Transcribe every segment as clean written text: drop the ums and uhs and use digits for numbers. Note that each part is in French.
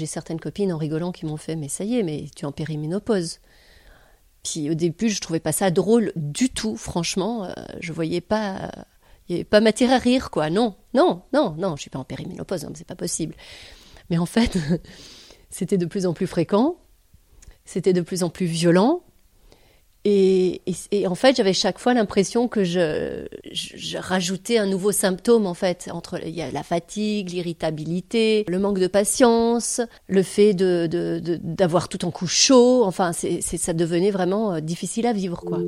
J'ai certaines copines en rigolant qui m'ont fait « mais ça y est, mais tu es en périménopause ». Puis au début, je trouvais pas ça drôle du tout, franchement. Je voyais pas... Il n'y avait pas matière à rire, quoi. Non, je suis pas en périménopause, non, c'est pas possible. Mais en fait, c'était de plus en plus fréquent, c'était de plus en plus violent. Et en fait, j'avais chaque fois l'impression que je rajoutais un nouveau symptôme, en fait. Il y a la fatigue, l'irritabilité, le manque de patience, le fait d'avoir tout en coup chaud. Enfin, ça devenait vraiment difficile à vivre, quoi.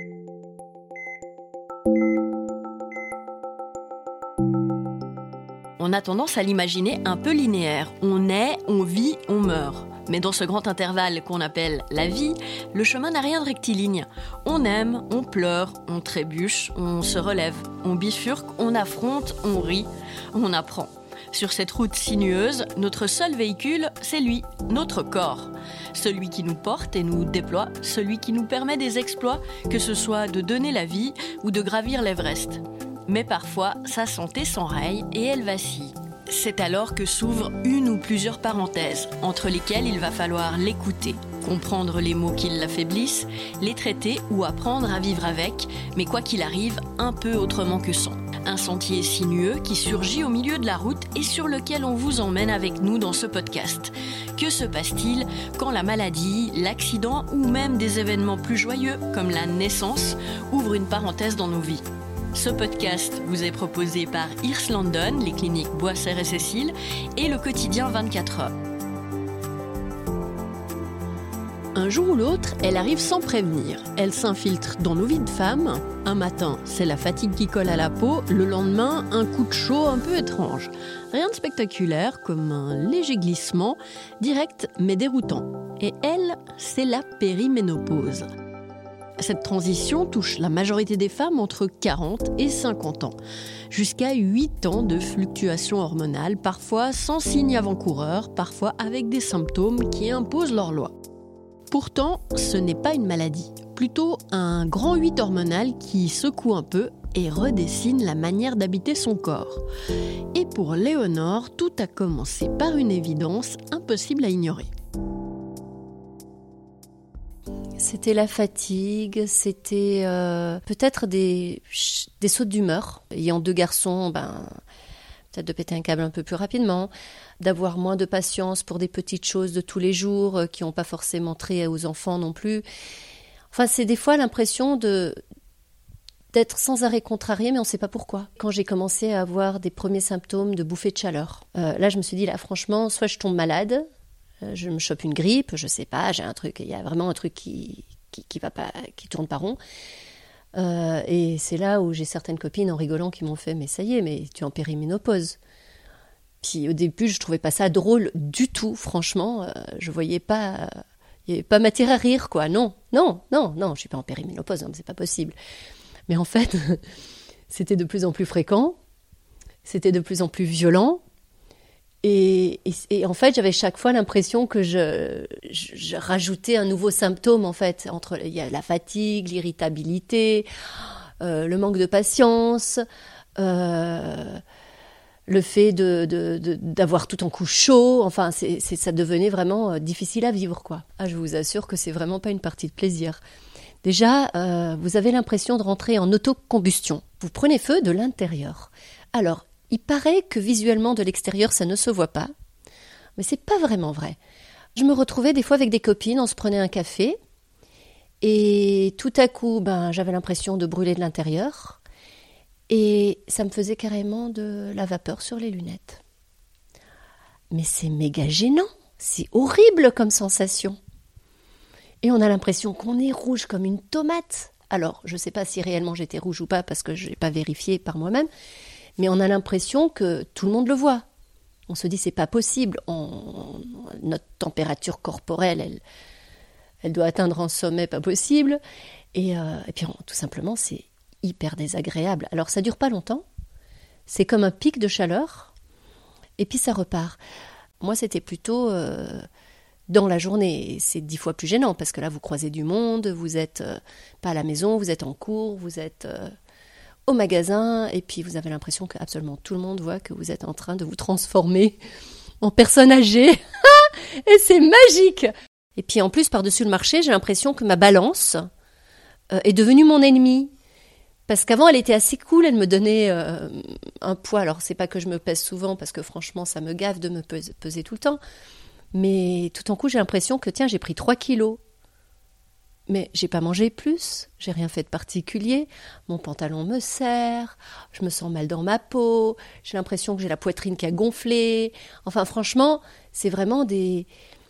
On a tendance à l'imaginer un peu linéaire. On naît, on vit, on meurt. Mais dans ce grand intervalle qu'on appelle la vie, le chemin n'a rien de rectiligne. On aime, on pleure, on trébuche, on se relève, on bifurque, on affronte, on rit, on apprend. Sur cette route sinueuse, notre seul véhicule, c'est lui, notre corps. Celui qui nous porte et nous déploie, celui qui nous permet des exploits, que ce soit de donner la vie ou de gravir l'Everest. Mais parfois, sa santé s'enraye et elle vacille. C'est alors que s'ouvrent une ou plusieurs parenthèses, entre lesquelles il va falloir l'écouter, comprendre les mots qui l'affaiblissent, les traiter ou apprendre à vivre avec, mais quoi qu'il arrive, un peu autrement que sans. Un sentier sinueux qui surgit au milieu de la route et sur lequel on vous emmène avec nous dans ce podcast. Que se passe-t-il quand la maladie, l'accident ou même des événements plus joyeux, comme la naissance, ouvrent une parenthèse dans nos vies ? Ce podcast vous est proposé par Ears London, les cliniques Boisser et Cécile et le quotidien 24 heures. Un jour ou l'autre, elle arrive sans prévenir. Elle s'infiltre dans nos vies de femmes. Un matin, c'est la fatigue qui colle à la peau. Le lendemain, un coup de chaud un peu étrange. Rien de spectaculaire, comme un léger glissement, direct mais déroutant. Et elle, c'est la périménopause. Cette transition touche la majorité des femmes entre 40 et 50 ans, jusqu'à 8 ans de fluctuations hormonales, parfois sans signe avant-coureur, parfois avec des symptômes qui imposent leur loi. Pourtant, ce n'est pas une maladie, plutôt un grand 8 hormonal qui secoue un peu et redessine la manière d'habiter son corps. Et pour Léonore, tout a commencé par une évidence impossible à ignorer. C'était la fatigue, c'était peut-être des sautes d'humeur. Ayant 2 garçons, peut-être de péter un câble un peu plus rapidement, d'avoir moins de patience pour des petites choses de tous les jours qui n'ont pas forcément trait aux enfants non plus. Enfin, c'est des fois l'impression d'être sans arrêt contrarié, mais on ne sait pas pourquoi. Quand j'ai commencé à avoir des premiers symptômes de bouffée de chaleur, là je me suis dit, là franchement, soit je tombe malade, je me chope une grippe, je sais pas, j'ai un truc, il y a vraiment un truc qui va pas, qui tourne pas rond. Et c'est là où j'ai certaines copines en rigolant qui m'ont fait « mais ça y est, mais tu es en périménopause ». Puis au début, je trouvais pas ça drôle du tout, franchement. Je voyais pas, il y avait pas matière à rire, quoi. Non, je suis pas en périménopause, non, c'est pas possible. Mais en fait, c'était de plus en plus fréquent, c'était de plus en plus violent. Et en fait, j'avais chaque fois l'impression que je rajoutais un nouveau symptôme, en fait. Il y a la fatigue, l'irritabilité, le manque de patience, le fait d'avoir tout en coup chaud. Enfin, ça devenait vraiment difficile à vivre, quoi. Ah, je vous assure que c'est vraiment pas une partie de plaisir. Déjà, vous avez l'impression de rentrer en autocombustion. Vous prenez feu de l'intérieur. Alors, il paraît que visuellement de l'extérieur, ça ne se voit pas, mais c'est pas vraiment vrai. Je me retrouvais des fois avec des copines, on se prenait un café, et tout à coup, j'avais l'impression de brûler de l'intérieur, et ça me faisait carrément de la vapeur sur les lunettes. Mais c'est méga gênant, c'est horrible comme sensation. Et on a l'impression qu'on est rouge comme une tomate. Alors, je ne sais pas si réellement j'étais rouge ou pas, parce que je n'ai pas vérifié par moi-même, mais on a l'impression que tout le monde le voit. On se dit, c'est pas possible. Notre température corporelle, elle doit atteindre un sommet pas possible. Et puis, tout simplement, c'est hyper désagréable. Alors, ça dure pas longtemps. C'est comme un pic de chaleur. Et puis, ça repart. Moi, c'était plutôt dans la journée. C'est 10 fois plus gênant, parce que là, vous croisez du monde, vous êtes pas à la maison, vous êtes en cours, vous êtes au magasin, et puis vous avez l'impression que absolument tout le monde voit que vous êtes en train de vous transformer en personne âgée. Et c'est magique. Et puis en plus, par-dessus le marché, j'ai l'impression que ma balance est devenue mon ennemie. Parce qu'avant, elle était assez cool, elle me donnait un poids. Alors, c'est pas que je me pèse souvent, parce que franchement, ça me gave de me peser tout le temps. Mais tout en coup, j'ai l'impression que, tiens, j'ai pris 3 kilos. Mais j'ai pas mangé plus, j'ai rien fait de particulier. Mon pantalon me serre, je me sens mal dans ma peau, j'ai l'impression que j'ai la poitrine qui a gonflé. Enfin, franchement, c'est vraiment des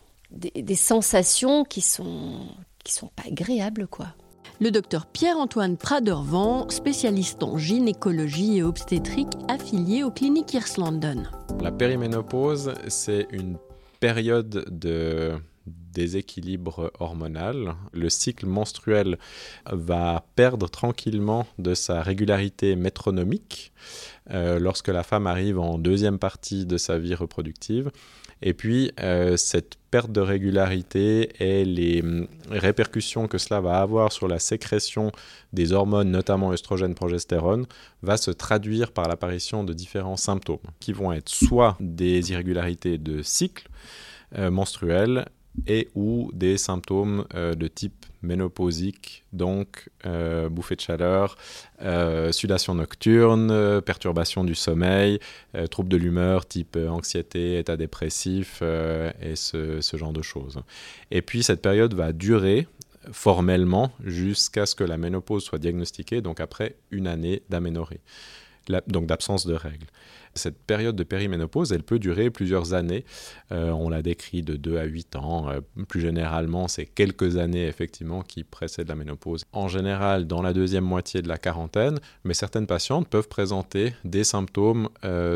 sensations qui sont pas agréables, quoi. Le docteur Pierre-Antoine Pradervant, spécialiste en gynécologie et obstétrique affilié aux cliniques Hirslanden. La périménopause, c'est une période de déséquilibre hormonal. Le cycle menstruel va perdre tranquillement de sa régularité métronomique lorsque la femme arrive en deuxième partie de sa vie reproductive. Et puis, cette perte de régularité et les répercussions que cela va avoir sur la sécrétion des hormones, notamment œstrogène, progestérone, va se traduire par l'apparition de différents symptômes qui vont être soit des irrégularités de cycle menstruel et ou des symptômes de type ménopausique, donc bouffée de chaleur, sudation nocturne, perturbation du sommeil, troubles de l'humeur type anxiété, état dépressif et ce genre de choses. Et puis cette période va durer formellement jusqu'à ce que la ménopause soit diagnostiquée, donc après une année d'aménorrhée, donc d'absence de règles. Cette période de périménopause, elle peut durer plusieurs années. On la décrit de 2 à 8 ans. Plus généralement, c'est quelques années, effectivement, qui précèdent la ménopause. En général, dans la deuxième moitié de la quarantaine, mais certaines patientes peuvent présenter des symptômes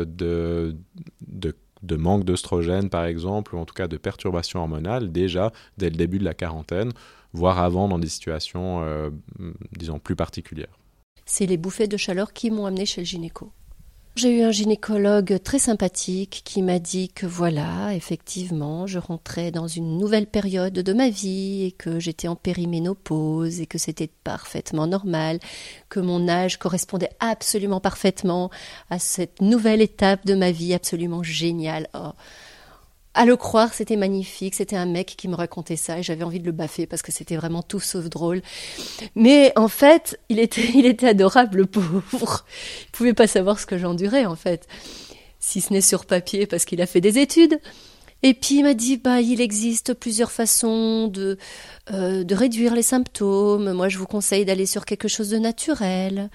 de manque d'œstrogène, par exemple, ou en tout cas de perturbation hormonale, déjà dès le début de la quarantaine, voire avant dans des situations, disons, plus particulières. C'est les bouffées de chaleur qui m'ont amenée chez le gynéco. J'ai eu un gynécologue très sympathique qui m'a dit que voilà, effectivement, je rentrais dans une nouvelle période de ma vie et que j'étais en périménopause et que c'était parfaitement normal, que mon âge correspondait absolument parfaitement à cette nouvelle étape de ma vie absolument géniale. Oh. À le croire, c'était magnifique, c'était un mec qui me racontait ça et j'avais envie de le baffer parce que c'était vraiment tout sauf drôle. Mais en fait, il était adorable, le pauvre. Il pouvait pas savoir ce que j'endurais en fait, si ce n'est sur papier parce qu'il a fait des études. Et puis il m'a dit, il existe plusieurs façons de réduire les symptômes. Moi, je vous conseille d'aller sur quelque chose de naturel.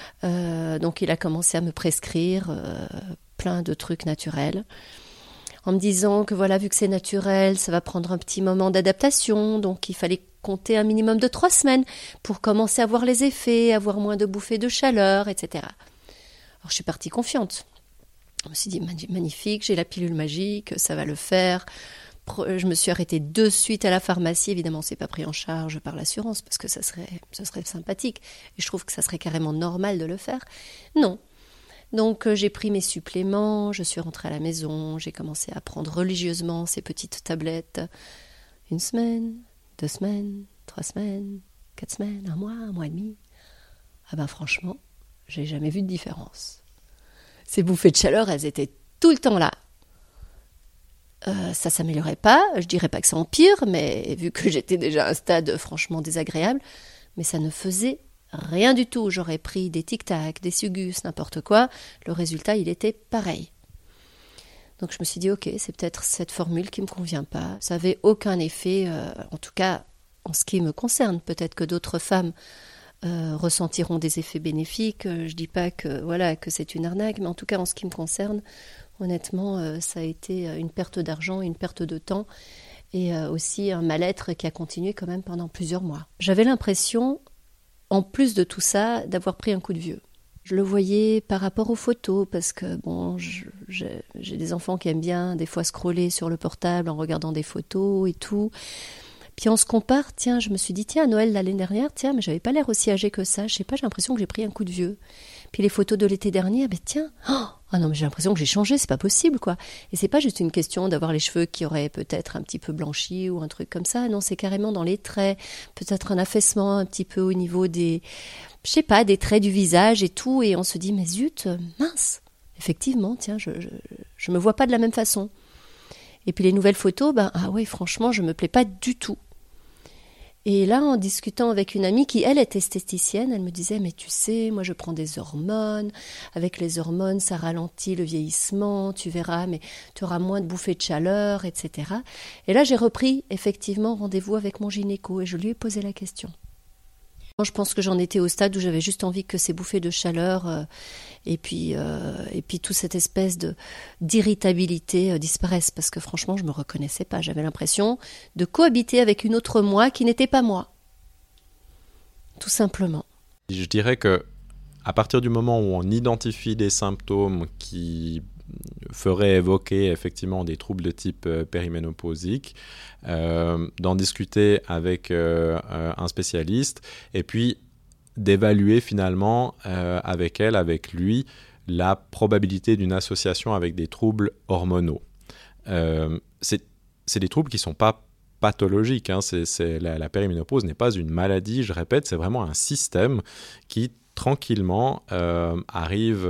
Donc il a commencé à me prescrire plein de trucs naturels. En me disant que voilà, vu que c'est naturel, ça va prendre un petit moment d'adaptation, donc il fallait compter un minimum de 3 semaines pour commencer à voir les effets, avoir moins de bouffées de chaleur, etc. Alors je suis partie confiante. Je me suis dit, magnifique, j'ai la pilule magique, ça va le faire. Je me suis arrêtée de suite à la pharmacie. Évidemment, c'est pas pris en charge par l'assurance parce que ce serait sympathique. Et je trouve que ça serait carrément normal de le faire. Non. Donc j'ai pris mes suppléments, je suis rentrée à la maison, j'ai commencé à prendre religieusement ces petites tablettes. 1 semaine, 2 semaines, 3 semaines, 4 semaines, 1 mois et demi. Franchement, j'ai jamais vu de différence. Ces bouffées de chaleur, elles étaient tout le temps là. Ça s'améliorait pas, je dirais pas que ça empire, mais vu que j'étais déjà à un stade franchement désagréable, mais ça ne faisait rien du tout. J'aurais pris des tic-tac, des Sugus, n'importe quoi. Le résultat, il était pareil. Donc je me suis dit, ok, c'est peut-être cette formule qui ne me convient pas. Ça n'avait aucun effet, en tout cas en ce qui me concerne. Peut-être que d'autres femmes ressentiront des effets bénéfiques. Je ne dis pas que c'est une arnaque, mais en tout cas en ce qui me concerne, honnêtement, ça a été une perte d'argent, une perte de temps et aussi un mal-être qui a continué quand même pendant plusieurs mois. J'avais l'impression, en plus de tout ça, d'avoir pris un coup de vieux. Je le voyais par rapport aux photos, parce que j'ai des enfants qui aiment bien des fois scroller sur le portable en regardant des photos et tout. Puis on se compare, je me suis dit, à Noël l'année dernière, mais j'avais pas l'air aussi âgée que ça. Je sais pas, j'ai l'impression que j'ai pris un coup de vieux. Puis les photos de l'été dernier, mais j'ai l'impression que j'ai changé, c'est pas possible, quoi. Et c'est pas juste une question d'avoir les cheveux qui auraient peut-être un petit peu blanchi ou un truc comme ça. Non, c'est carrément dans les traits, peut-être un affaissement un petit peu au niveau des traits du visage et tout. Et on se dit, mais zut, mince, effectivement, je me vois pas de la même façon. Et puis les nouvelles photos, ah oui, franchement, je me plais pas du tout. Et là, en discutant avec une amie qui, elle, est esthéticienne, elle me disait, mais tu sais, moi je prends des hormones. Avec les hormones, ça ralentit le vieillissement, tu verras, mais tu auras moins de bouffées de chaleur, etc. Et là, j'ai repris effectivement rendez-vous avec mon gynéco et je lui ai posé la question. Je pense que j'en étais au stade où j'avais juste envie que ces bouffées de chaleur et puis toute cette espèce d'irritabilité disparaissent, parce que franchement, je ne me reconnaissais pas. J'avais l'impression de cohabiter avec une autre moi qui n'était pas moi. Tout simplement. Je dirais que à partir du moment où on identifie des symptômes qui ferait évoquer effectivement des troubles de type périménopausique, d'en discuter avec un spécialiste et puis d'évaluer finalement avec elle, avec lui, la probabilité d'une association avec des troubles hormonaux. C'est des troubles qui ne sont pas pathologiques. La périménopause n'est pas une maladie, je répète, c'est vraiment un système qui tranquillement arrive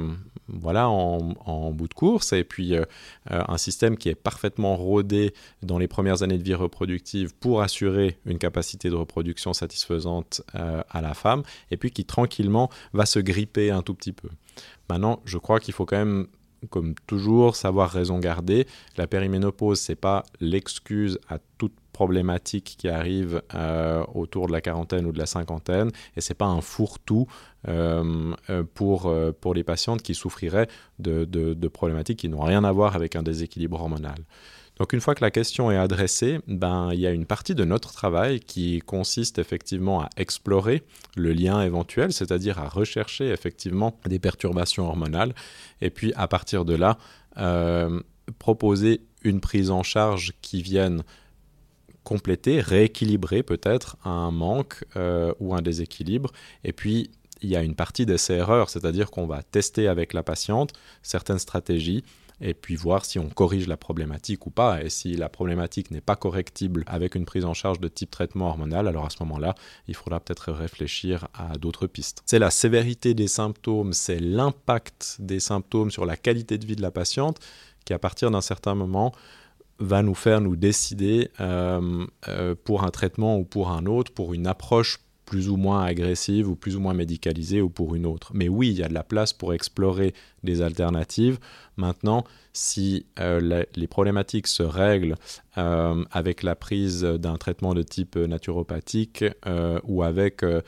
en bout de course, et puis un système qui est parfaitement rodé dans les premières années de vie reproductive pour assurer une capacité de reproduction satisfaisante à la femme, et puis qui tranquillement va se gripper un tout petit peu. Maintenant, je crois qu'il faut quand même, comme toujours, savoir raison garder. La périménopause, c'est pas l'excuse à toute problématique qui arrive autour de la quarantaine ou de la cinquantaine, et c'est pas un fourre-tout pour les patientes qui souffriraient de problématiques qui n'ont rien à voir avec un déséquilibre hormonal. Donc une fois que la question est adressée, il y a une partie de notre travail qui consiste effectivement à explorer le lien éventuel, c'est-à-dire à rechercher effectivement des perturbations hormonales, et puis à partir de là, proposer une prise en charge qui vienne compléter, rééquilibrer peut-être un manque ou un déséquilibre. Et puis, il y a une partie d'essai-erreur, c'est-à-dire qu'on va tester avec la patiente certaines stratégies et puis voir si on corrige la problématique ou pas. Et si la problématique n'est pas correctible avec une prise en charge de type traitement hormonal, alors à ce moment-là, il faudra peut-être réfléchir à d'autres pistes. C'est la sévérité des symptômes, c'est l'impact des symptômes sur la qualité de vie de la patiente qui, à partir d'un certain moment, va nous faire nous décider pour un traitement ou pour un autre, pour une approche plus ou moins agressive ou plus ou moins médicalisée ou pour une autre. Mais oui, il y a de la place pour explorer des alternatives. Maintenant, si les problématiques se règlent avec la prise d'un traitement de type naturopathique ou avec de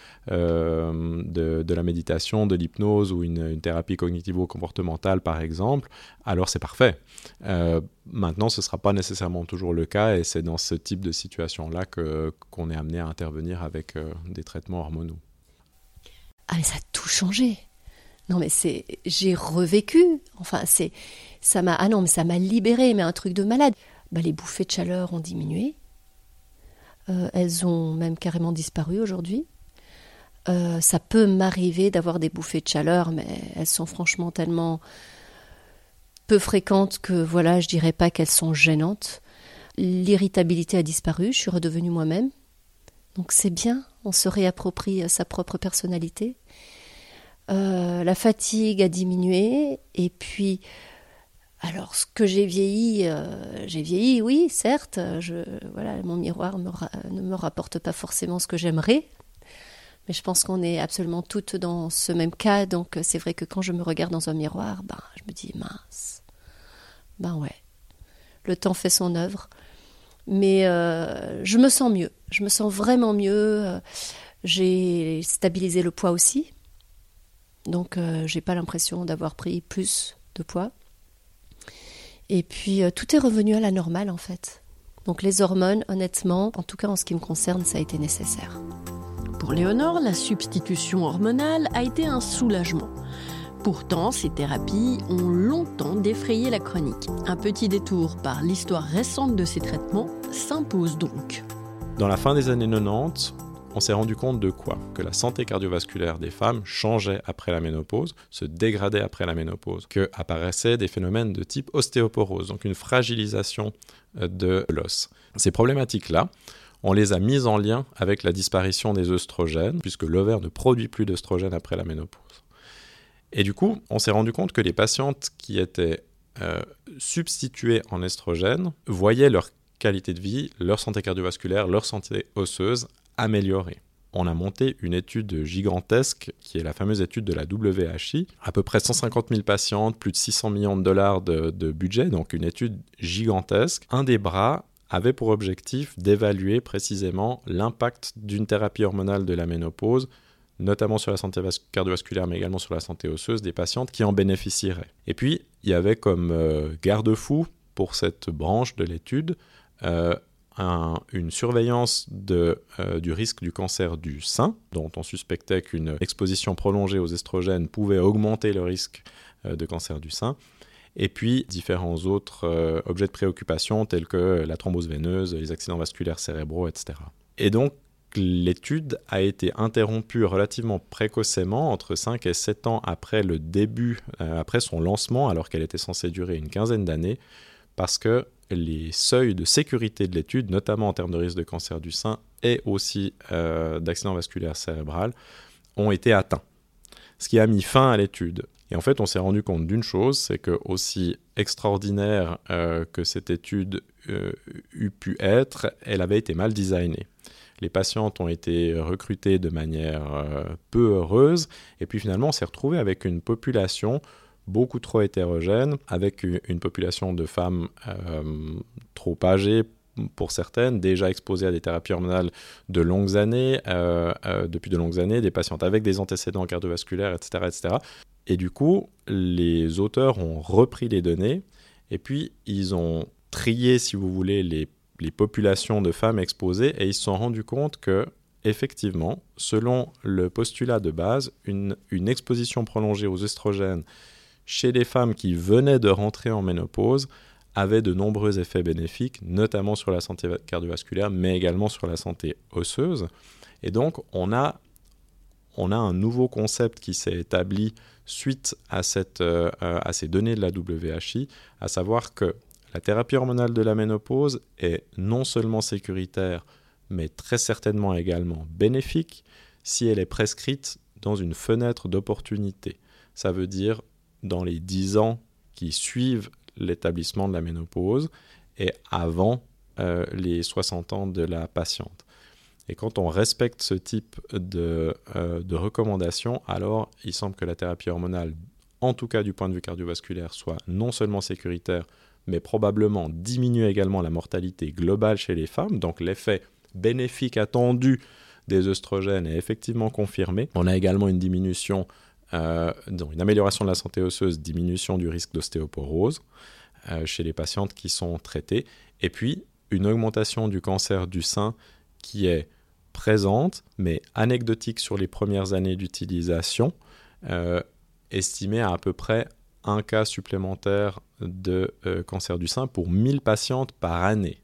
la méditation, de l'hypnose ou une thérapie cognitivo-comportementale par exemple, alors c'est parfait. Maintenant, ce ne sera pas nécessairement toujours le cas, et c'est dans ce type de situation-là qu'on est amené à intervenir avec des traitements hormonaux. Ah mais ça a tout changé. Non mais j'ai revécu. Enfin ça m'a libérée, mais un truc de malade. Les bouffées de chaleur ont diminué. Elles ont même carrément disparu aujourd'hui. Ça peut m'arriver d'avoir des bouffées de chaleur, mais elles sont franchement tellement peu fréquentes que je dirais pas qu'elles sont gênantes. L'irritabilité a disparu, je suis redevenue moi-même. Donc c'est bien, on se réapproprie sa propre personnalité. La fatigue a diminué, et puis alors ce que j'ai vieilli, oui, certes, mon miroir ne me rapporte pas forcément ce que j'aimerais, mais je pense qu'on est absolument toutes dans ce même cas, donc c'est vrai que quand je me regarde dans un miroir, je me dis mince, ouais, le temps fait son œuvre, mais je me sens mieux, je me sens vraiment mieux, j'ai stabilisé le poids aussi. Donc, j'ai pas l'impression d'avoir pris plus de poids. Et puis, tout est revenu à la normale, en fait. Donc, les hormones, honnêtement, en tout cas en ce qui me concerne, ça a été nécessaire. Pour Léonore, la substitution hormonale a été un soulagement. Pourtant, ces thérapies ont longtemps défrayé la chronique. Un petit détour par l'histoire récente de ces traitements s'impose donc. Dans la fin des années 90, on s'est rendu compte de quoi ? Que la santé cardiovasculaire des femmes changeait après la ménopause, se dégradait après la ménopause, qu'apparaissaient des phénomènes de type ostéoporose, donc une fragilisation de l'os. Ces problématiques-là, on les a mises en lien avec la disparition des œstrogènes, puisque l'ovaire ne produit plus d'œstrogènes après la ménopause. Et du coup, on s'est rendu compte que les patientes qui étaient substitués en estrogènes voyaient leur qualité de vie, leur santé cardiovasculaire, leur santé osseuse améliorée. On a monté une étude gigantesque qui est la fameuse étude de la WHI, à peu près 150 000 patientes, plus de 600 millions de dollars de budget, donc une étude gigantesque. Un des bras avait pour objectif d'évaluer précisément l'impact d'une thérapie hormonale de la ménopause, notamment sur la santé cardiovasculaire, mais également sur la santé osseuse des patientes qui en bénéficieraient. Et puis, il y avait comme garde-fou pour cette branche de l'étude une surveillance du risque du cancer du sein, dont on suspectait qu'une exposition prolongée aux estrogènes pouvait augmenter le risque de cancer du sein, et puis différents autres objets de préoccupation tels que la thrombose veineuse, les accidents vasculaires cérébraux, etc. Et donc, l'étude a été interrompue relativement précocement, entre 5 et 7 ans après le début, après son lancement, alors qu'elle était censée durer une quinzaine d'années, parce que les seuils de sécurité de l'étude, notamment en termes de risque de cancer du sein et aussi d'accident vasculaire cérébral, ont été atteints. Ce qui a mis fin à l'étude. Et en fait, on s'est rendu compte d'une chose, c'est que aussi extraordinaire que cette étude eût pu être, elle avait été mal designée. Les patientes ont été recrutées de manière peu heureuse, et puis finalement, on s'est retrouvé avec une population beaucoup trop hétérogène, avec une population de femmes trop âgées pour certaines, déjà exposées à des thérapies hormonales de longues années, depuis de longues années, des patientes avec des antécédents cardiovasculaires, etc., etc. Et du coup, les auteurs ont repris les données, et puis ils ont trié, si vous voulez, les populations de femmes exposées, et ils se sont rendus compte que, effectivement, selon le postulat de base, une exposition prolongée aux estrogènes chez les femmes qui venaient de rentrer en ménopause avait de nombreux effets bénéfiques, notamment sur la santé cardiovasculaire, mais également sur la santé osseuse. Et donc, on a un nouveau concept qui s'est établi suite à ces données de la WHI, à savoir que la thérapie hormonale de la ménopause est non seulement sécuritaire, mais très certainement également bénéfique si elle est prescrite dans une fenêtre d'opportunité. Ça veut dire dans les 10 ans qui suivent l'établissement de la ménopause et avant les 60 ans de la patiente. Et quand on respecte ce type de recommandations, alors il semble que la thérapie hormonale, en tout cas du point de vue cardiovasculaire, soit non seulement sécuritaire, mais probablement diminue également la mortalité globale chez les femmes. Donc l'effet bénéfique attendu des œstrogènes est effectivement confirmé. On a également une diminution, une amélioration de la santé osseuse, diminution du risque d'ostéoporose chez les patientes qui sont traitées. Et puis une augmentation du cancer du sein qui est présente, mais anecdotique sur les premières années d'utilisation, estimée à peu près 1 cas supplémentaire de cancer du sein pour 1000 patientes par année.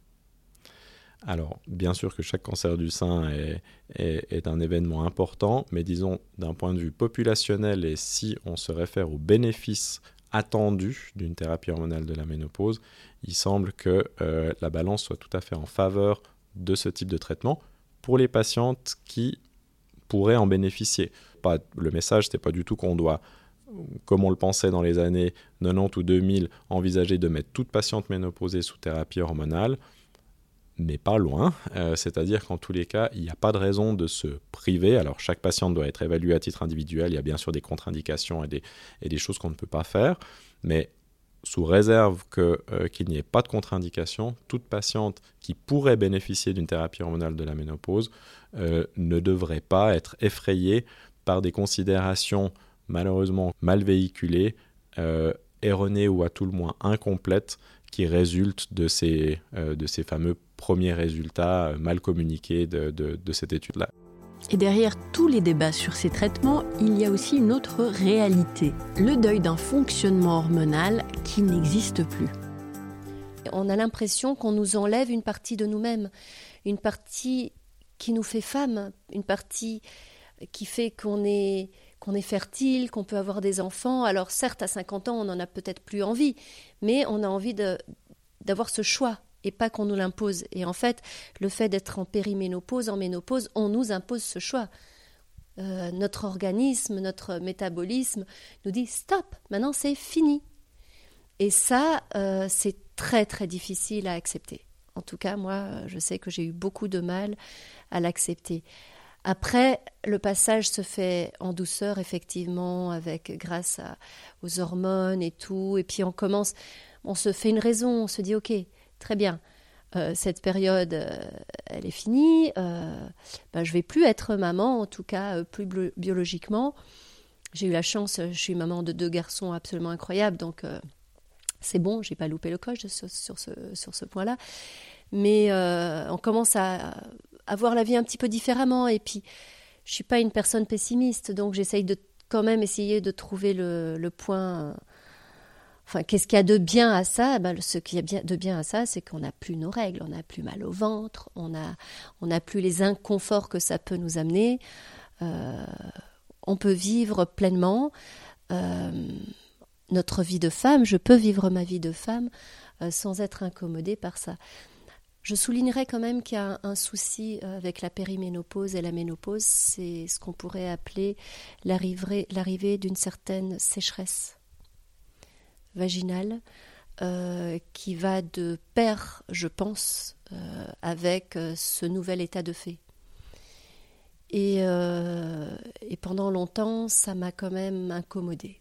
Alors, bien sûr que chaque cancer du sein est un événement important, mais disons d'un point de vue populationnel et si on se réfère aux bénéfices attendus d'une thérapie hormonale de la ménopause, il semble que la balance soit tout à fait en faveur de ce type de traitement pour les patientes qui pourraient en bénéficier. Le message, ce n'est pas du tout qu'on doit, comme on le pensait dans les années 90 ou 2000, envisager de mettre toute patiente ménopausée sous thérapie hormonale, mais pas loin. C'est-à-dire qu'en tous les cas, il n'y a pas de raison de se priver. Alors, chaque patiente doit être évaluée à titre individuel. Il y a bien sûr des contre-indications et des choses qu'on ne peut pas faire, mais sous réserve qu'il n'y ait pas de contre-indication, toute patiente qui pourrait bénéficier d'une thérapie hormonale de la ménopause ne devrait pas être effrayée par des considérations malheureusement mal véhiculées, erronées ou à tout le moins incomplètes qui résultent de ces fameux premiers résultats mal communiqués de cette étude-là. Et derrière tous les débats sur ces traitements, il y a aussi une autre réalité, le deuil d'un fonctionnement hormonal qui n'existe plus. On a l'impression qu'on nous enlève une partie de nous-mêmes, une partie qui nous fait femmes, une partie qui fait qu'on est fertile, qu'on peut avoir des enfants. Alors certes, à 50 ans, on n'en a peut-être plus envie, mais on a envie d'avoir ce choix et pas qu'on nous l'impose. Et en fait, le fait d'être en périménopause, en ménopause, on nous impose ce choix. Notre organisme, notre métabolisme nous dit « stop, maintenant c'est fini ». Et ça, c'est très très difficile à accepter. En tout cas, moi, je sais que j'ai eu beaucoup de mal à l'accepter. Après, le passage se fait en douceur, effectivement, grâce aux hormones et tout. Et puis on se fait une raison, on se dit, ok, très bien, cette période, elle est finie. Je vais plus être maman, en tout cas plus biologiquement. J'ai eu la chance, je suis maman de 2 garçons absolument incroyables, donc c'est bon, j'ai pas loupé le coche sur ce point-là. Mais on commence à voir la vie un petit peu différemment. Et puis, je suis pas une personne pessimiste, donc j'essaye de quand même essayer de trouver le point. Enfin, qu'est-ce qu'il y a de bien à ça ? Ce qu'il y a de bien à ça, c'est qu'on n'a plus nos règles, on n'a plus mal au ventre, on n'a plus les inconforts que ça peut nous amener. On peut vivre pleinement notre vie de femme. Je peux vivre ma vie de femme sans être incommodée par ça. Je soulignerais quand même qu'il y a un souci avec la périménopause et la ménopause, c'est ce qu'on pourrait appeler l'arrivée d'une certaine sécheresse vaginale qui va de pair, je pense, avec ce nouvel état de fait. Et pendant longtemps, ça m'a quand même incommodée.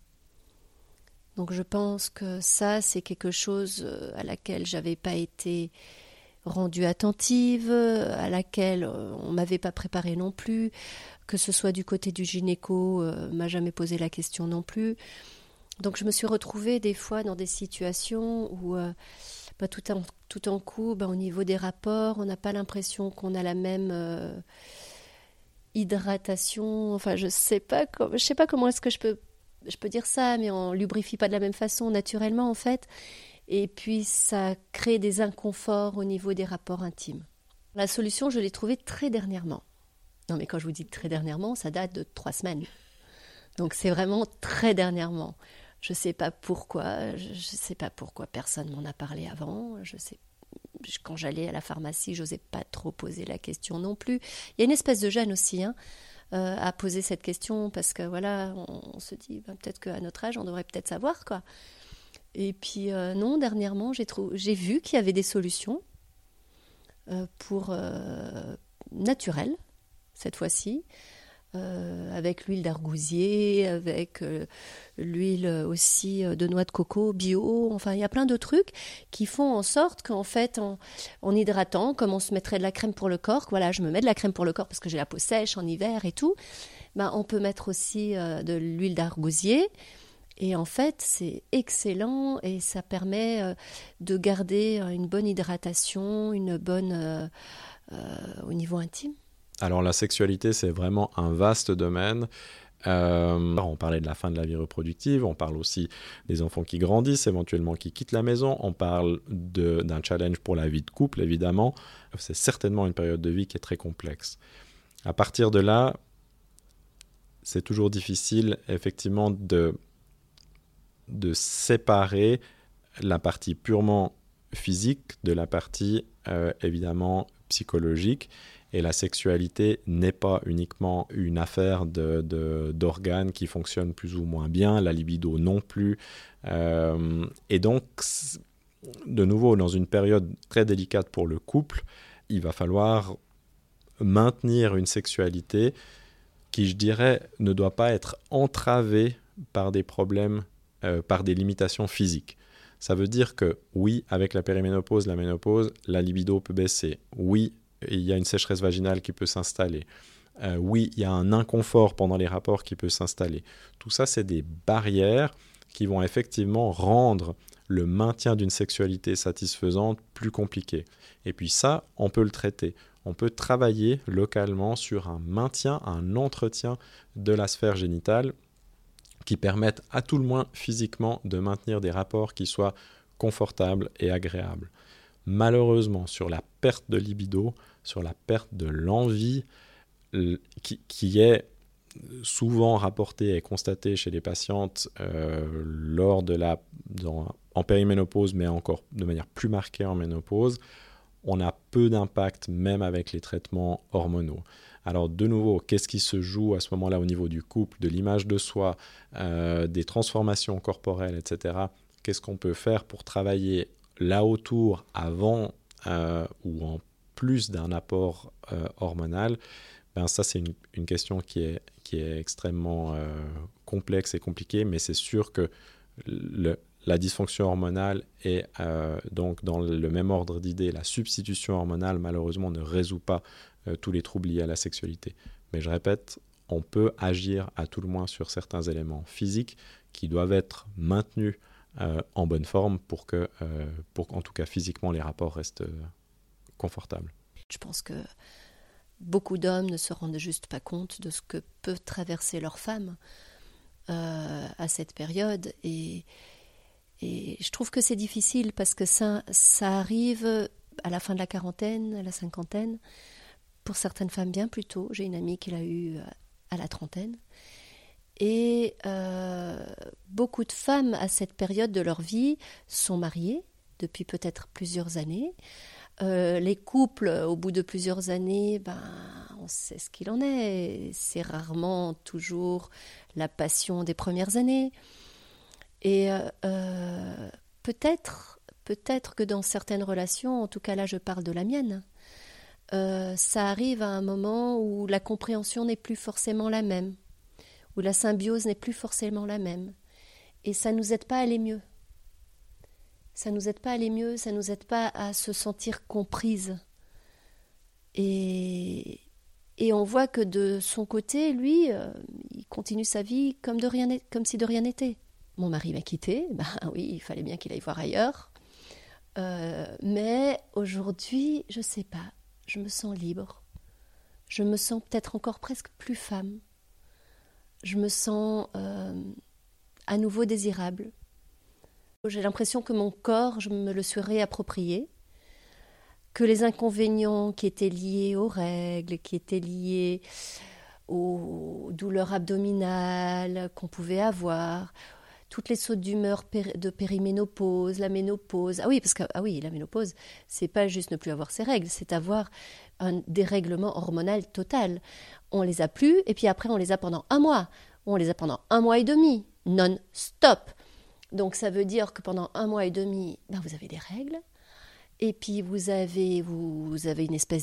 Donc je pense que ça, c'est quelque chose à laquelle j'avais pas été rendue attentive, à laquelle on m'avait pas préparée non plus, que ce soit du côté du gynéco, m'a jamais posé la question non plus. Donc je me suis retrouvée des fois dans des situations où tout en coup, au niveau des rapports, on n'a pas l'impression qu'on a la même hydratation. Enfin, je sais pas comment est-ce que je peux dire ça, mais on lubrifie pas de la même façon naturellement en fait. Et puis ça crée des inconforts au niveau des rapports intimes. La solution, je l'ai trouvée très dernièrement. Non, mais quand je vous dis très dernièrement, ça date de 3 semaines. Donc c'est vraiment très dernièrement. Je sais pas pourquoi personne m'en a parlé avant. Quand j'allais à la pharmacie, j'osais pas trop poser la question non plus. Il y a une espèce de gêne aussi, à poser cette question parce que voilà, on se dit peut-être qu'à notre âge, on devrait peut-être savoir quoi. Et puis non, dernièrement, j'ai vu qu'il y avait des solutions pour naturelles cette fois-ci. Avec l'huile d'argousier, avec l'huile aussi de noix de coco bio. Enfin, il y a plein de trucs qui font en sorte qu'en fait, en hydratant, comme on se mettrait de la crème pour le corps, voilà, je me mets de la crème pour le corps parce que j'ai la peau sèche en hiver et tout, on peut mettre aussi de l'huile d'argousier. Et en fait, c'est excellent et ça permet de garder une bonne hydratation, une bonne au niveau intime. Alors la sexualité, c'est vraiment un vaste domaine. On parlait de la fin de la vie reproductive, on parle aussi des enfants qui grandissent, éventuellement qui quittent la maison, on parle d'un challenge pour la vie de couple, évidemment. C'est certainement une période de vie qui est très complexe. À partir de là, c'est toujours difficile, effectivement, de séparer la partie purement physique de la partie, évidemment, psychologique. Et la sexualité n'est pas uniquement une affaire d'organes qui fonctionnent plus ou moins bien, la libido non plus. Et donc, de nouveau, dans une période très délicate pour le couple, il va falloir maintenir une sexualité qui, je dirais, ne doit pas être entravée par des problèmes, par des limitations physiques. Ça veut dire que, oui, avec la périménopause, la ménopause, la libido peut baisser. Oui, il y a une sécheresse vaginale qui peut s'installer. Oui, il y a un inconfort pendant les rapports qui peut s'installer. Tout ça, c'est des barrières qui vont effectivement rendre le maintien d'une sexualité satisfaisante plus compliqué. Et puis ça, on peut le traiter. On peut travailler localement sur un maintien, un entretien de la sphère génitale qui permettent à tout le moins physiquement de maintenir des rapports qui soient confortables et agréables. Malheureusement, sur la perte de libido, sur la perte de l'envie, qui est souvent rapportée et constatée chez les patientes en périménopause, mais encore de manière plus marquée en ménopause, on a peu d'impact même avec les traitements hormonaux. Alors de nouveau, qu'est-ce qui se joue à ce moment-là au niveau du couple, de l'image de soi, des transformations corporelles, etc. qu'est-ce qu'on peut faire pour travailler là autour avant ou en plus d'un apport hormonal, ça c'est une question qui est extrêmement complexe et compliquée, mais c'est sûr que la dysfonction hormonale est donc dans le même ordre d'idées. La substitution hormonale, malheureusement, ne résout pas tous les troubles liés à la sexualité. Mais je répète, on peut agir à tout le moins sur certains éléments physiques qui doivent être maintenus en bonne forme pour qu'en tout cas physiquement les rapports restent confortables. Je pense que beaucoup d'hommes ne se rendent juste pas compte de ce que peut traverser leur femme à cette période, et je trouve que c'est difficile parce que ça arrive à la fin de la quarantaine, à la cinquantaine, pour certaines femmes bien plus tôt. J'ai une amie qui l'a eu à la trentaine, et beaucoup de femmes à cette période de leur vie sont mariées depuis peut-être plusieurs années. Les couples, au bout de plusieurs années, on sait ce qu'il en est. C'est rarement toujours la passion des premières années. Et peut-être que dans certaines relations, en tout cas là je parle de la mienne, ça arrive à un moment où la compréhension n'est plus forcément la même, où la symbiose n'est plus forcément la même. Et ça ne nous aide pas à aller mieux. Ça ne nous aide pas à aller mieux, ça ne nous aide pas à se sentir comprise. Et on voit que de son côté, lui, il continue sa vie comme si de rien n'était. Mon mari m'a quittée, oui, il fallait bien qu'il aille voir ailleurs. Mais aujourd'hui, je ne sais pas, je me sens libre. Je me sens peut-être encore presque plus femme. Je me sens à nouveau désirable. J'ai l'impression que mon corps, je me le suis réapproprié, que les inconvénients qui étaient liés aux règles, qui étaient liés aux douleurs abdominales qu'on pouvait avoir, toutes les sautes d'humeur de périménopause, la ménopause. La ménopause, c'est pas juste ne plus avoir ses règles, c'est avoir un dérèglement hormonal total. On les a plus, et puis après on les a pendant un mois, ou on les a pendant un mois et demi, non-stop. Donc ça veut dire que pendant un mois et demi, vous avez des règles, et puis vous avez une espèce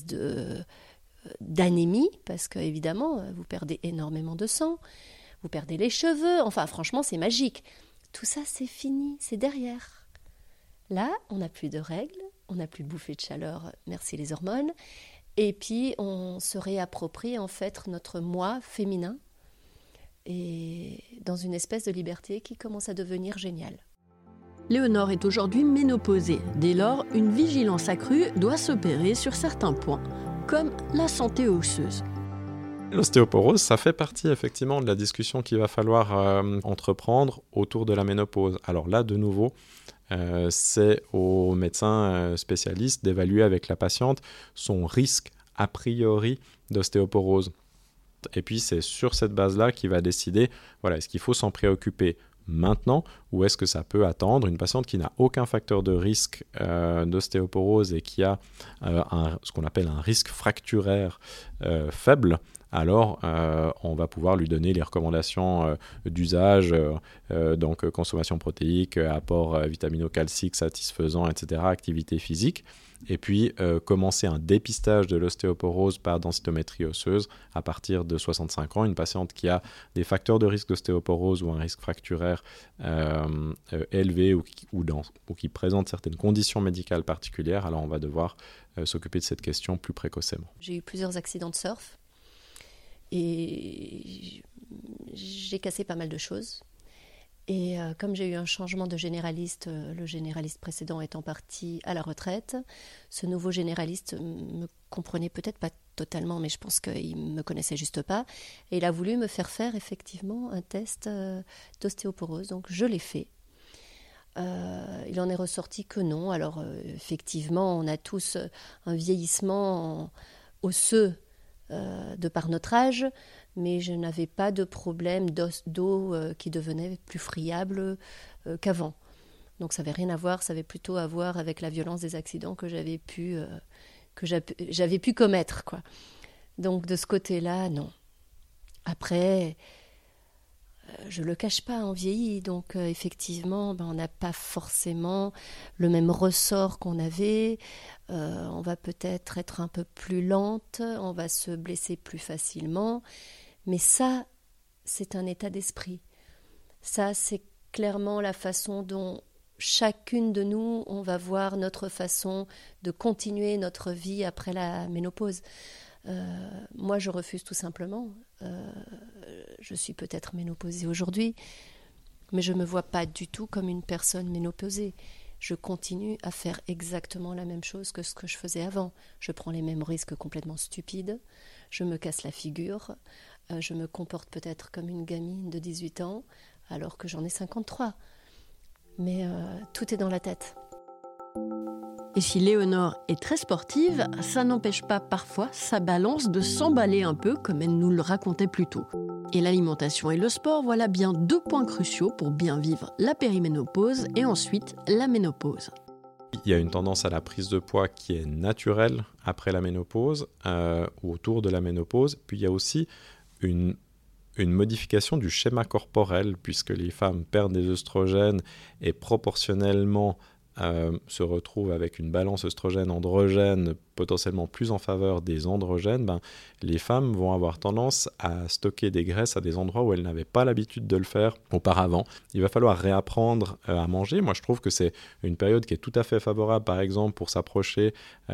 d'anémie, parce que évidemment vous perdez énormément de sang, vous perdez les cheveux, enfin franchement c'est magique. Tout ça c'est fini, c'est derrière. Là on n'a plus de règles, on n'a plus de bouffées de chaleur, merci les hormones, et puis on se réapproprie en fait notre moi féminin, et dans une espèce de liberté qui commence à devenir géniale. Léonore est aujourd'hui ménopausée. Dès lors, une vigilance accrue doit s'opérer sur certains points, comme la santé osseuse. L'ostéoporose, ça fait partie effectivement de la discussion qu'il va falloir entreprendre autour de la ménopause. Alors là, de nouveau, c'est aux médecins spécialistes d'évaluer avec la patiente son risque a priori d'ostéoporose. Et puis c'est sur cette base-là qu'il va décider, est-ce qu'il faut s'en préoccuper maintenant ou est-ce que ça peut attendre. Une patiente qui n'a aucun facteur de risque d'ostéoporose et qui a ce qu'on appelle un risque fracturaire faible, alors on va pouvoir lui donner les recommandations d'usage, donc consommation protéique, apport vitamino-calcique satisfaisant, etc., activité physique. Et puis commencer un dépistage de l'ostéoporose par densitométrie osseuse à partir de 65 ans. Une patiente qui a des facteurs de risque d'ostéoporose ou un risque fracturaire élevé ou qui présente certaines conditions médicales particulières, alors on va devoir s'occuper de cette question plus précocement. J'ai eu plusieurs accidents de surf et j'ai cassé pas mal de choses. Et comme j'ai eu un changement de généraliste, le généraliste précédent étant parti à la retraite, ce nouveau généraliste me comprenait peut-être pas totalement, mais je pense qu'il me connaissait juste pas. Et il a voulu me faire effectivement un test d'ostéoporose. Donc je l'ai fait. Il en est ressorti que non. Alors effectivement, on a tous un vieillissement osseux de par notre âge, mais je n'avais pas de problème d'eau qui devenait plus friable qu'avant. Donc ça n'avait rien à voir, ça avait plutôt à voir avec la violence des accidents que j'avais pu commettre, quoi. Donc de ce côté-là, non. Après, je le cache pas, on vieillit, donc effectivement, on n'a pas forcément le même ressort qu'on avait. On va peut-être être un peu plus lente, on va se blesser plus facilement, mais ça, c'est un état d'esprit. Ça, c'est clairement la façon dont chacune de nous, on va voir notre façon de continuer notre vie après la ménopause. Moi, je refuse tout simplement. Je suis peut-être ménopausée aujourd'hui, mais je ne me vois pas du tout comme une personne ménopausée. Je continue à faire exactement la même chose que ce que je faisais avant. Je prends les mêmes risques complètement stupides, je me casse la figure, je me comporte peut-être comme une gamine de 18 ans, alors que j'en ai 53. Mais tout est dans la tête. Et si Léonore est très sportive, ça n'empêche pas parfois sa balance de s'emballer un peu, comme elle nous le racontait plus tôt. Et l'alimentation et le sport, voilà bien 2 points cruciaux pour bien vivre la périménopause et ensuite la ménopause. Il y a une tendance à la prise de poids qui est naturelle après la ménopause ou autour de la ménopause. Puis il y a aussi une modification du schéma corporel, puisque les femmes perdent des œstrogènes et proportionnellement se retrouvent avec une balance œstrogène-androgène potentiellement plus en faveur des androgènes, les femmes vont avoir tendance à stocker des graisses à des endroits où elles n'avaient pas l'habitude de le faire auparavant. Il va falloir réapprendre à manger. Moi, je trouve que c'est une période qui est tout à fait favorable, par exemple, pour s'approcher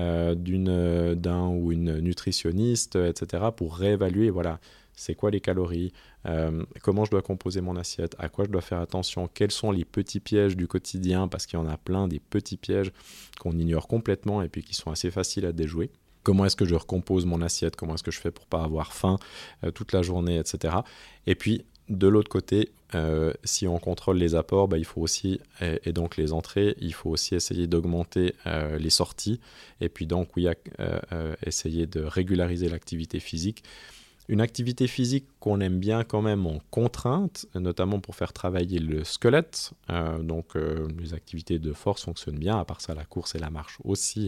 d'un ou une nutritionniste, etc., pour réévaluer, voilà, c'est quoi les calories, comment je dois composer mon assiette, à quoi je dois faire attention, quels sont les petits pièges du quotidien, parce qu'il y en a plein, des petits pièges qu'on ignore complètement et puis qui sont assez faciles à déjouer. Comment est-ce que je recompose mon assiette, comment est-ce que je fais pour ne pas avoir faim toute la journée, etc. Et puis, de l'autre côté, si on contrôle les apports, il faut aussi, et donc les entrées, il faut aussi essayer d'augmenter les sorties, et puis donc, oui, essayer de régulariser l'activité physique. Une activité physique qu'on aime bien quand même en contrainte, notamment pour faire travailler le squelette. Donc les activités de force fonctionnent bien, à part ça la course et la marche aussi.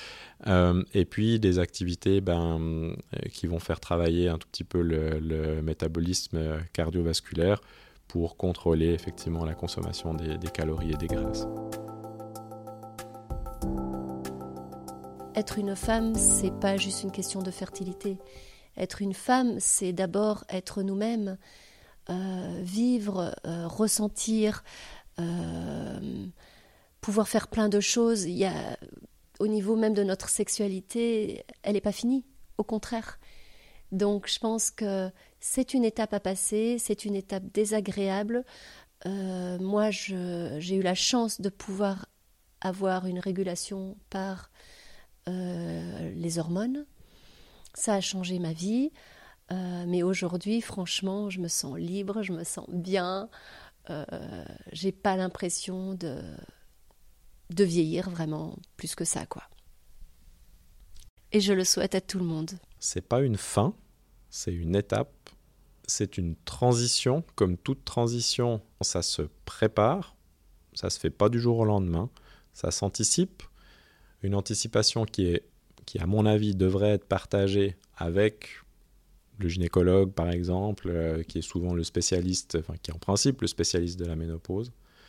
Et puis des activités qui vont faire travailler un tout petit peu le métabolisme cardiovasculaire pour contrôler effectivement la consommation des calories et des graisses. Être une femme, c'est pas juste une question de fertilité. Être une femme, c'est d'abord être nous-mêmes, vivre, ressentir, pouvoir faire plein de choses. Au niveau même de notre sexualité, elle n'est pas finie, au contraire. Donc je pense que c'est une étape à passer, c'est une étape désagréable. Moi, j'ai eu la chance de pouvoir avoir une régulation par les hormones. Ça a changé ma vie, mais aujourd'hui, franchement, je me sens libre, je me sens bien. J'ai pas l'impression de vieillir vraiment plus que ça, quoi. Et je le souhaite à tout le monde. C'est pas une fin, c'est une étape, c'est une transition. Comme toute transition, ça se prépare, ça se fait pas du jour au lendemain, ça s'anticipe. Une anticipation qui, à mon avis, devrait être partagée avec le gynécologue, par exemple, qui est souvent le spécialiste, qui est en principe le spécialiste de la ménopause,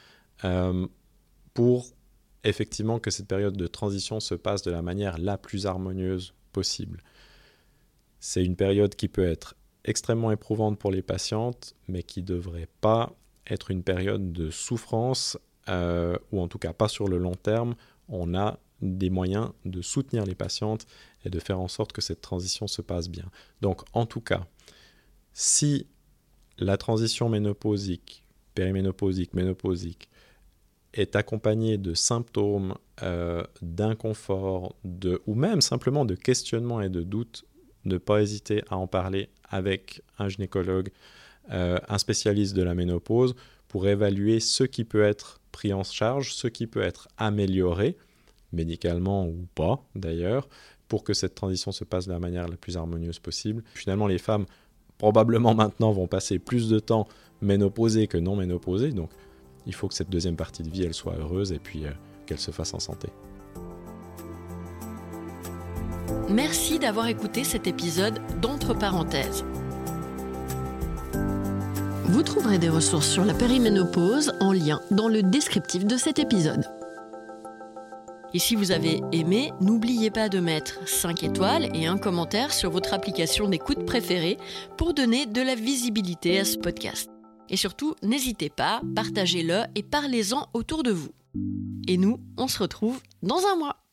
pour effectivement que cette période de transition se passe de la manière la plus harmonieuse possible. C'est une période qui peut être extrêmement éprouvante pour les patientes, mais qui ne devrait pas être une période de souffrance, ou en tout cas pas sur le long terme. On a des moyens de soutenir les patientes et de faire en sorte que cette transition se passe bien. Donc, en tout cas, si la transition ménopausique, périménopausique, ménopausique est accompagnée de symptômes, d'inconfort, ou même simplement de questionnements et de doutes, ne pas hésiter à en parler avec un gynécologue, un spécialiste de la ménopause, pour évaluer ce qui peut être pris en charge, ce qui peut être amélioré, médicalement ou pas d'ailleurs, pour que cette transition se passe de la manière la plus harmonieuse possible. Finalement, les femmes, probablement maintenant, vont passer plus de temps ménopausées que non ménopausées, donc il faut que cette deuxième partie de vie, elle soit heureuse et puis qu'elle se fasse en santé. Merci d'avoir écouté cet épisode d'Entre parenthèses. Vous trouverez des ressources sur la périménopause en lien dans le descriptif de cet épisode. Et si vous avez aimé, n'oubliez pas de mettre 5 étoiles et un commentaire sur votre application d'écoute préférée pour donner de la visibilité à ce podcast. Et surtout, n'hésitez pas, partagez-le et parlez-en autour de vous. Et nous, on se retrouve dans un mois.